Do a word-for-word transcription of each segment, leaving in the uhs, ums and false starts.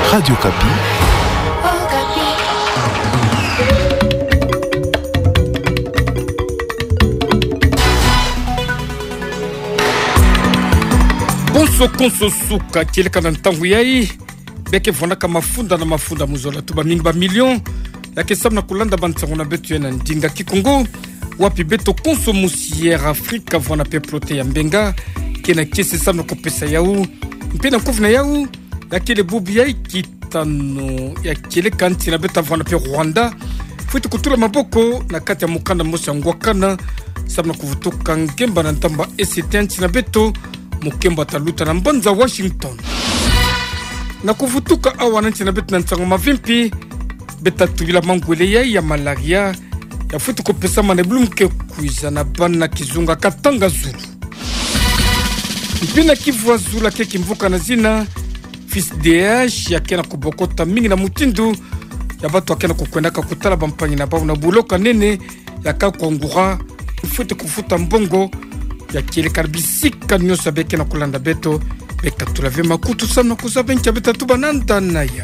Radio Kapi. Bonso konso suka kieleka na ntangu yai beke vonaka mafunda na mafunda muzola tuba mingi ba million yake samna kulanda bantangu na betu yana ndinga kikongo wapi beto konso musiere Afrika vona pe prote ya mbenga kena kese samna kopesa yau mpena kufna yau yake le bubu yai kitano ya kieleka nti na beta vona pe Rwanda fuitu kutula maboko na kati ya mukanda mosa ngwakana samna kuvutuka ngemba na ntamba esete nti na beto mukemba taluta na mbanza Washington na kuvutuka awananchi na betu na ntango mavimpi beta tubila mangwele ya ya malaria ya futu kopesa maneblumke kuiza na bana kizunga katanga zulu mpina kivwa zula keki mvuka na zina fils D H ya kena kubokota mingi na mutindu ya batu akena kukwendaka kutala bampanyi na babu na buloka nene ya kakongura futu kufuta mbongo ya kiele karbisika nyosa beke na kulanda beto beka tulave makutu sana kusabencha beta tubananda na ya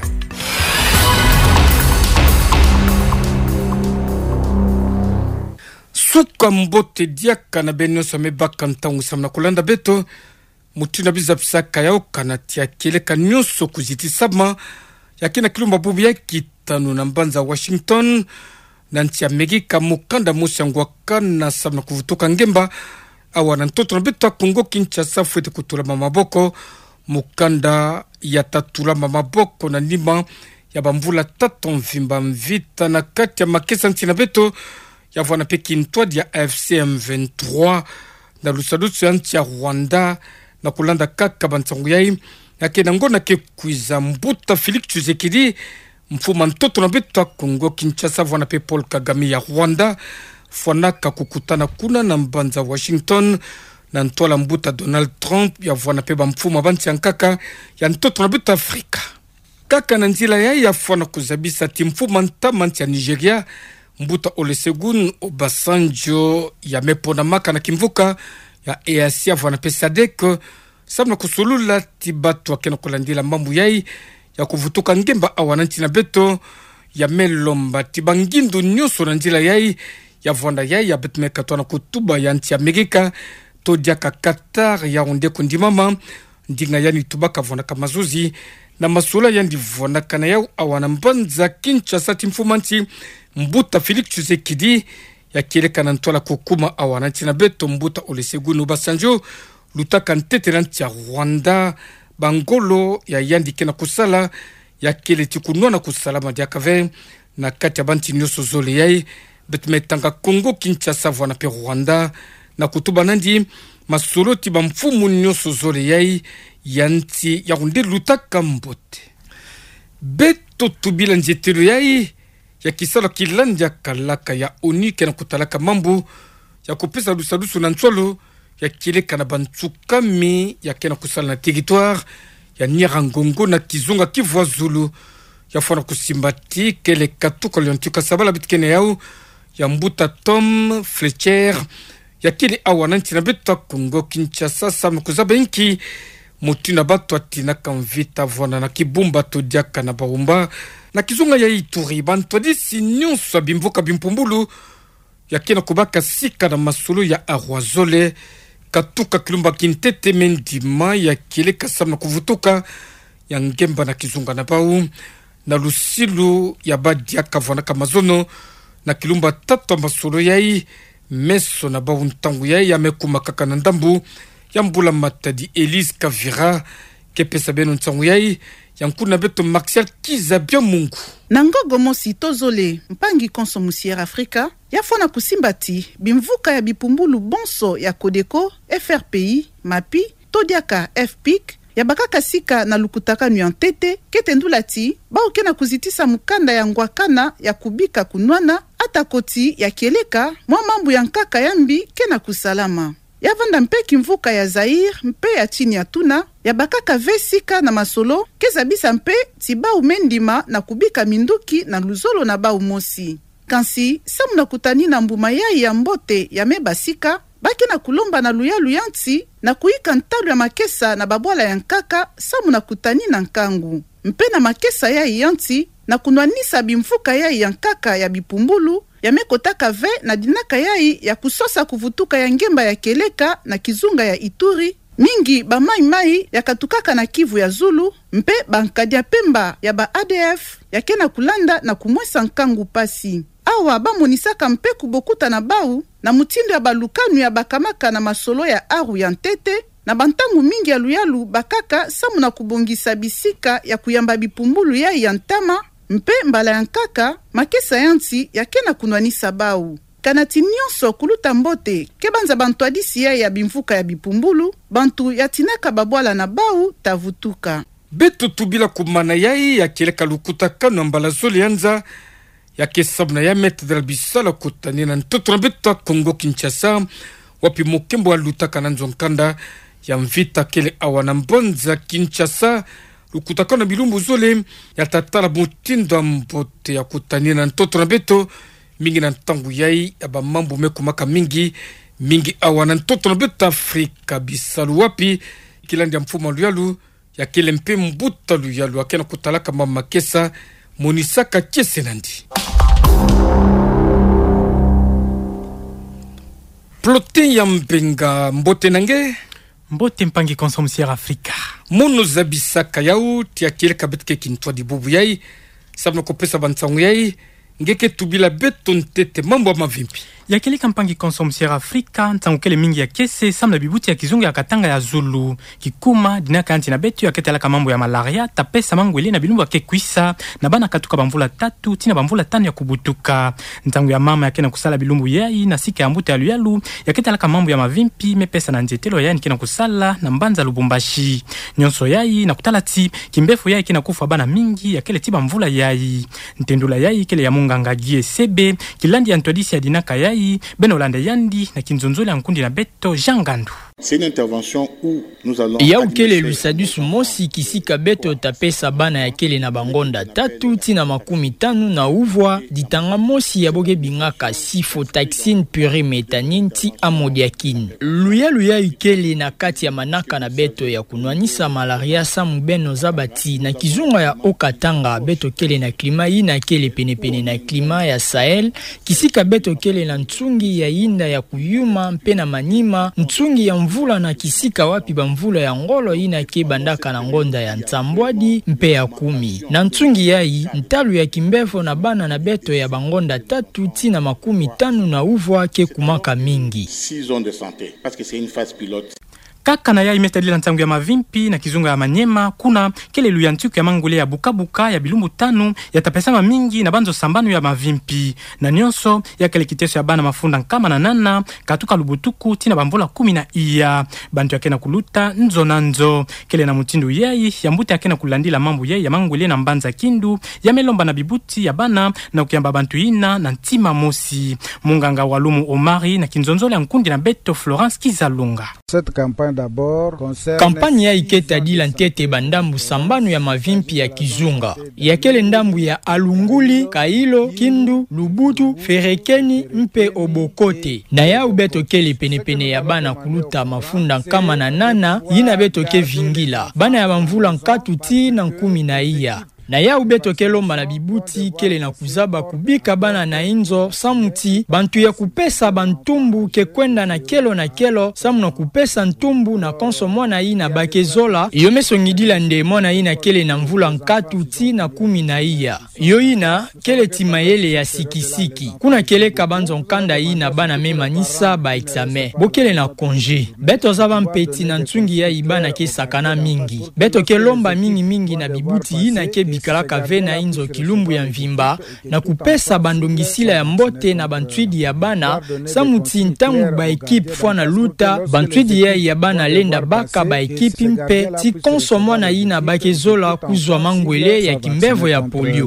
suka mbote diaka na benyosa mebaka ntangu samna kulanda beto mutina bizapsaka yao kanatia kiele kanyoso kuziti sabma ya kina kilumba bubu ya kitanu na mbanza Washington na ntia megika mukanda musangwa kana samna kuvutoka ngemba awana ntoto na beto Kongo Kinshasa fuete kutula mamaboko mukanda ya tatula mamaboko na nima ya bambula tato mvimba mvita na kati ya makesa ntina beto ya vwana peki ntwadi ya F C M vingt-trois na lusadutu ya nti ya Rwanda na kulanda kaka bantangu yai ya kena ngona ke kuiza mbuta Félix Tshisekedi mfuma ntoto na beto Kongo Kinshasa vwana pe Paul Kagame ya Rwanda fwanaka kukutana kuna na mbanza Washington na ntola mbuta Donald Trump ya vwana pe bamfuma banti ya nkaka ya ntoto na beto Afrika kaka na nzila ya ya fwana kuzabisa timfuma ntama nti ya Nigeria mbuta Olusegun Obasanjo ya mepo na maka na kimvuka ya E A C ya vwana pe Sadek sabna kusulula tibatu wakena kulandila mambu yai ya kuvutuka ngemba awananti na beto ya melomba tibangindu nyoso na nzila yai ya vwanda yai ya betmeka tuana kutuba ya nti Amerika to diaka Qatar ya onde kundimama ndinga yani tubaka vwanda kamazuzi na masula yandi vwanda kana yau awana mbanza Kinshasa timfumanti mbuta Félix Tshisekedi ya kieleka na ntola kukuma awana ntina beto mbuta Olusegun Obasanjo lutaka ntete na nti ya Rwanda bangolo ya yandi kena kusala ya kele tikunua na kusalama diakave na kati ya banti nyoso zole yai betmetanga Kongo Kinshasa vwana pe Rwanda na kutuba nandi masolo tiba mfumu nyoso zole yai yanti ya runde lutaka mbote beto tubila njetelo yai ya kisala kilanja kalaka ya oni kena kutalaka mambu ya kupesa lusalusu na ntsolo ya kileka na bantsukami ya kena kusala na territoire ya Nyirangongo na Kizunga Kivwa Zulu ya fwana kusimbati kele katuka liontuka sabala bitkene yau ya mbuta Tom Fletcher ya kili awananti na beto Kongo Kinshasa samna kuzaba inki mutina batu atina kamvita vwana na kibumba to diaka na baumba na Kizunga ya Ituri bantu adisi nyonso bimvoka bimpumbulu ya kena kubaka sika na masulu ya Arwazole katuka kilumba kintete mendima ya kile kasamna kuvutuka ya ngemba na Kizunga na bau na lusilu ya badia kavana kamazono na kilumba tatu masolo yai meso na bau ntangu yai ya mekuma kaka na ndambu ya mbula matadi Elise Kavira kepesa beno ntangu yai ya nkuna beto Martial Kizabia Mungu nangogo mosi tozole mpangi konso musiere Afrika ya fona kusimbati bimvuka ya bipumbulu bonso ya Kodeko F R P I Mapi todiaka F P I C ya bakaka sika na lukutaka nyantete ketendulati baoke na kuzitisa mukanda ya ngwakana ya kubika kunwana ata koti ya kieleka mwa mambu ya nkaka yambi kena kusalama ya vanda mpe kimvuka ya Zaire mpe ya chini ya tuna ya bakaka vesika na masolo kezabisa mpe tiba umendima na kubika minduki na luzolo na ba umosi kansi samu na kutani na mbuma yai ya mbote ya mebasika baki na kulomba na luyalu yanti na kuika ntalu ya makesa na babwala ya nkaka samu na kutani na nkangu. Mpe na makesa ya yanti na kunwanisa bimfuka ya yankaka ya bipumbulu ya mekotaka ve na dinaka yai ya kusosa kuvutuka ya ngemba ya Keleka na Kizunga ya Ituri. Mingi ba mai mai ya katukaka na Kivu ya Zulu, mpe bankadi ya Pemba ya ba A D F ya kena kulanda na kumwesa nkangu pasi. Awa ba monisaka mpe kubokuta na bau na mutindo ya balukanu ya bakamaka na masolo ya aru ya ntete na bantangu mingi ya luyalu bakaka samu na kubongisa bisika ya kuyamba bipumbulu ya yantama mpe mbala ya nkaka makesa yanti ya kena kunwanisa bau. Kanati nyonso kuluta mbote kebanza bantu adisi ya ya bimfuka ya bipumbulu bantu ya tinaka babwala na bau tavutuka. Beto tubila kumana yai ya Keleka lukuta kano mbala zoli yanza ya kesabna ya metadra bisala kutani na ntoto na beta Kongo Kinshasa wapi mokembo wa lutaka na nzonkanda ya mvita kele awana mbonza Kinshasa lukuta kano bilumbu zole ya tatala mutindo mbote ya kutani na ntoto na beto mingi na ntangu yai ya ba mambu mekumaka mingi mingi awana ntoto na beto Afrika bisalu wapi kilandi ya mfuma luyalu ya kele mpe mbuta luyalu akena kutalaka mama kesa monisaka kese nandi. Plotin ya mbenga mbote nange mbote mpangi consomcière Afrika mono zabisaka yau tia Keleka betke kintwa di bubu yai sabna kopesa bansangu yai ngeke tubila beto ntete mambo wa mavimpi ya Keleka mpangi consomcière Afrika ntangu kele mingi ya kese samla bibuti ya Kizunga ya Katanga ya Zulu kikuma dinaka anti na betu ya ketalaka mambo ya malaria tapesa mangwele na bilumbu ya kekwisa na bana katuka bamvula tatu tina bamvula tano ya kubutuka ntangu ya mama ya kena kusala bilumbu yai na sika ya mbuta ya luyalu ya ketalaka mambo ya mavimpi mepesa na njetelo yai kena kusala na mbanza Lubumbashi nyonso yai na kutalati kimbefu yai kena kufa bana mingi ya kele tiba mvula yai ntendula yai kele ya munganga gie sebe kilandi ya ntodisi ya dinaka yai Beno Lande Yandi na Kinzonzole ya nkundi na beto Jangandu. C'est une intervention où nous allons ya ukele lusadus mosi kisika beto tapesa bana ya kele na bangonda tatu tina makumi tanu na uvwa ditanga mosi ya boge bingaka sifotaxine pyrimethamine ti amodiaquine luya luya ukele na kati ya manaka na beto ya kunwanisa malaria samu beno zabati na Kizunga ya Okatanga beto kele na klima yi na kele penepene na klima ya Sahel kisika beto kele na ntsungi ya inda ya kuyuma mpe na manima ntsungi ya mvula na kisika wapi bamvula ya ngolo ina ke bandaka na ngonda ya Ntambwadi mpe ya kumi na ntsungi yai ntalu ya kimbefo na bana na beto ya bangonda tatu tina makumi tanu na uvwa ke kumaka mingi six zones de santé parce que c'est une phase pilote. Kaka na ya imetadila ntangu ya mavimpi na Kizunga ya Manyema kuna kele luyantuku ya mangule ya bukabuka ya bilumbu tanu ya tapesama mingi na banzo sambanu ya mavimpi na nyonso ya kele kiteso ya bana mafunda nkama na nana katuka lubutuku tina bambola kumi na iya bantu ya kena kuluta nzo na nzo kele na mutindu yai ya mbuta ya kena kulandila mambu yai ya mangule na mbanza kindu ya melomba na bibuti ya bana na ukiyamba bantu ina na ntima mosi munganga walumu Omari na Kinzonzole ya nkundi na beto Florence Kizalunga. Cette campagne kampani ya iketa dila ntete bandambu sambanu ya mavimpi ya Kizunga ya kele ndambu ya Alunguli, Kailo, Kindu, Lubutu, Ferekeni mpe Obokote na ya ubeto kele penepene ya bana kuluta mafunda nkama na nana yina beto ke vingila bana ya bamvula nkatu ti na nkumi na iya na ya ubeto kelomba na bibuti kele na kuzaba kubika bana na inzo samuti bantu ya kupesa bantumbu ke kwenda na kelo na kelo samu na kupesa ntumbu na konso mwana ina bakezola iyo meso ngidila nde mwana ina kele na mvula nkatu ti na kumi na iya iyo ina kele timayele ya sikisiki kuna kele kabanzo nkanda ina bana mema nisa ba examen bokele na konje beto zaba mpeti na ntsungi ya ibana ke sakana mingi beto kelomba mingi mingi na bibuti ina ke bikalaka vena inzo kilumbu ya mvimba na kupesa bandongisila ya mbote na bantwidi ya bana samuti ntangu ba ekipe fwa na luta bantwidi ya ya bana lenda baka ba ekipe mpe ti konso mwana ina bakezola kuzwa mangwele ya kimbevo ya polio.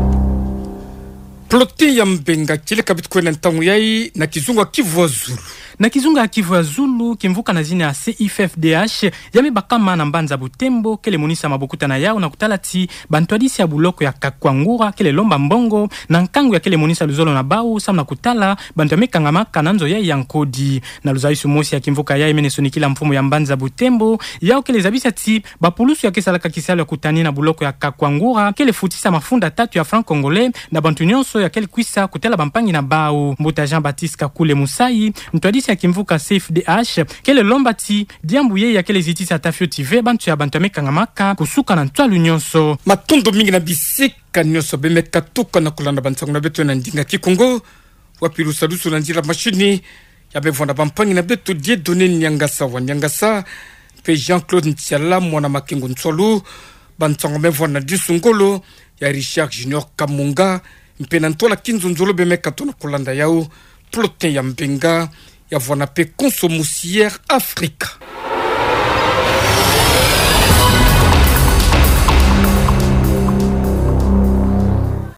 Ploti ya mbenga kile kabit kwena ntangu yai na Kizunga Kivu Zulu na kizunga ya Kivu ya Zulu kimvuka na zina ya C I F D H yamebakama na mbanza Butembo kele monisa mabukuta na yao na kutalati bantwadisi ya buloko ya Kakwangura kele lomba mbongo na nkangu ya kele monisa luzolo na bau samna kutala bantu yamekangamaka na nzo ya yankodi na luzaisu mosi ya kimvuka ya imene sonikila mfumo ya mbanza Butembo yao kele zabisa ti bapulusu ya kesalaka kisalo ya kutani na buloko ya Kakwangura kele futisa mafunda tatu ya franc congolais na bantu nyonso ya kele kwisa kutela bampangi na bau Mbuta Jean-Baptiste Kakule Musai mtwadisi ya kimvuka C F D H kele lomba ti diambu ye ya kele zitisa tafio tive bantu ya bantu yamekangamaka kusuka na ntwalu nyonso matondo mingi na bisika nyonso bemeka tuka na kulanda bantangu na beto na ndinga kikongo wapilu salusu na njira mashini ya bevonda bampangi na beto die done nyangasa wa nyangasa pe Jean-Claude Ntiala mwana makengo ntwalu bantangu bevonda disungolo ya Richard Junior Kamunga mpena ntola kinzunzolo bemeka tona kulanda yao plotin ya mbenga ya vona pe Consommoussière Africa.